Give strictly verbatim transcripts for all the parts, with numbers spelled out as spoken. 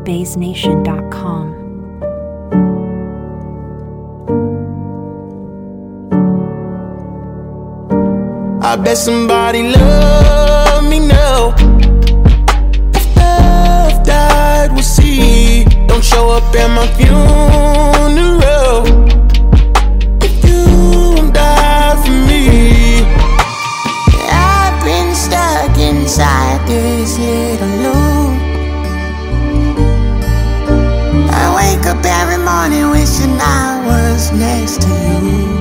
bass nation dot com. I bet somebody love me now. If love died, we'll see. Don't show up at my funeral. If you won't die for me. I've been stuck inside this little loop. I wake up every morning wishing I was next to you.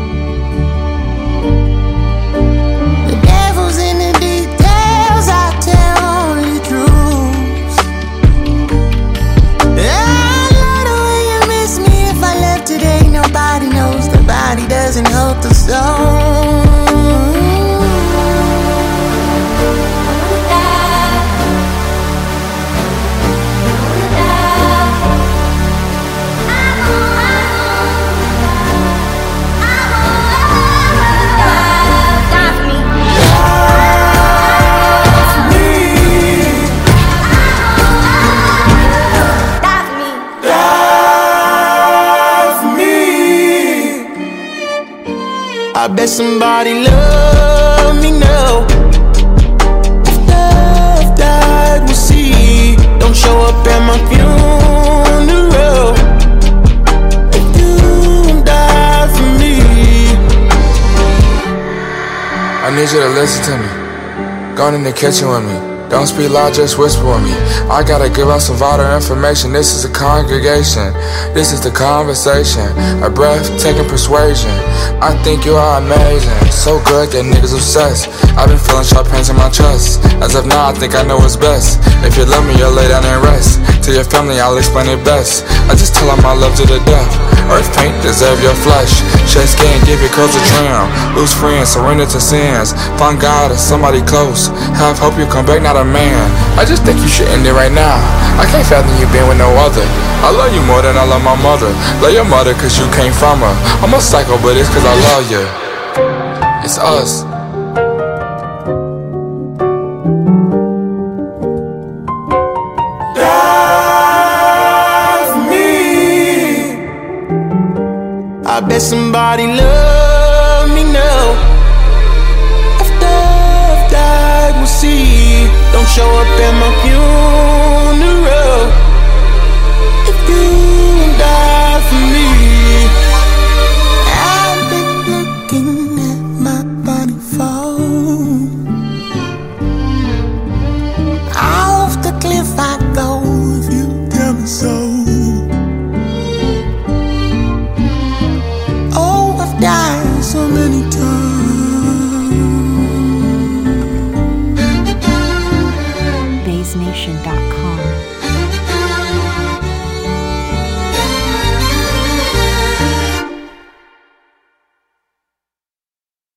Nobody knows the body doesn't hold the soul. I bet somebody love me now. If love died, we'll see. Don't show up at my funeral. If you won't die for me. I need you to listen to me. Go in the kitchen with me. Don't speak loud, just whisper with me. I gotta give out some vital information. This is a congregation. This is the conversation. A breathtaking persuasion. I think you are amazing. So good that niggas obsessed. I've been feeling sharp pains in my chest. As of now, I think I know what's best. If you love me, you'll lay down and rest. To your family, I'll explain it best. I just tell them I love to the death. Earth paint, deserve your flesh. Shed skin, give your clothes a trim. Lose friends, surrender to sins. Find God or somebody close. Have hope you come back, not a man. I just think you should end it right now. I can't fathom you being with no other. I love you more than I love my mother. Love your mother cause you came from her. I'm a psycho, but it's cause I love you. It's us. Die for me. I bet somebody love me now. If love died, we'll see. Don't show up at my funeral.